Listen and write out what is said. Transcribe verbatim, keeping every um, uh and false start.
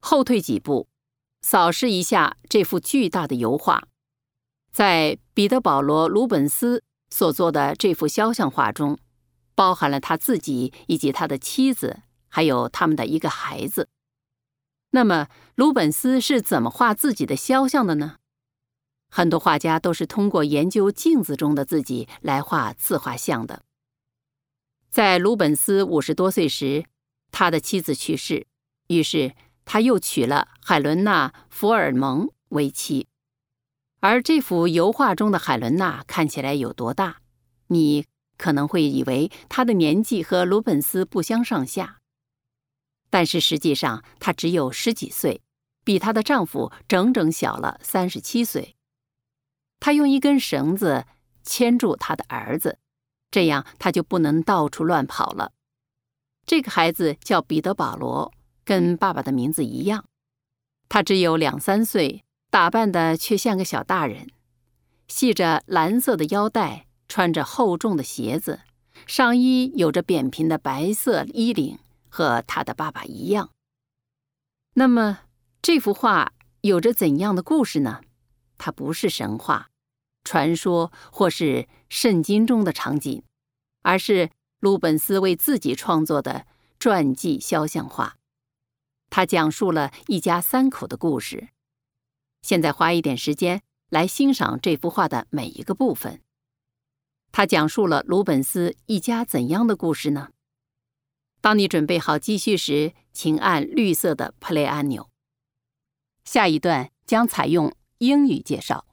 后退几步，扫视一下这幅巨大的油画。在彼得·保罗·鲁本斯所做的这幅肖像画中，包含了他自己以及他的妻子，还有他们的一个孩子。那么，鲁本斯是怎么画自己的肖像的呢？很多画家都是通过研究镜子中的自己来画自画像的。在鲁本斯五十多岁时，他的妻子去世，于是他又娶了海伦娜·福尔蒙为妻。而这幅油画中的海伦娜看起来有多大？你可能会以为她的年纪和鲁本斯不相上下，但是实际上她只有十几岁，比她的丈夫整整小了三十七岁。她用一根绳子牵住她的儿子，这样他就不能到处乱跑了。这个孩子叫彼得·保罗，跟爸爸的名字一样。他只有两三岁，打扮的却像个小大人，系着蓝色的腰带，穿着厚重的鞋子，上衣有着扁平的白色衣领，和他的爸爸一样。那么这幅画有着怎样的故事呢？它不是神话、传说或是圣经中的场景，而是鲁本斯为自己创作的传记肖像画。他讲述了一家三口的故事。现在花一点时间来欣赏这幅画的每一个部分。他讲述了鲁本斯一家怎样的故事呢？当你准备好继续时，请按绿色的 play 按钮。下一段将采用英语介绍。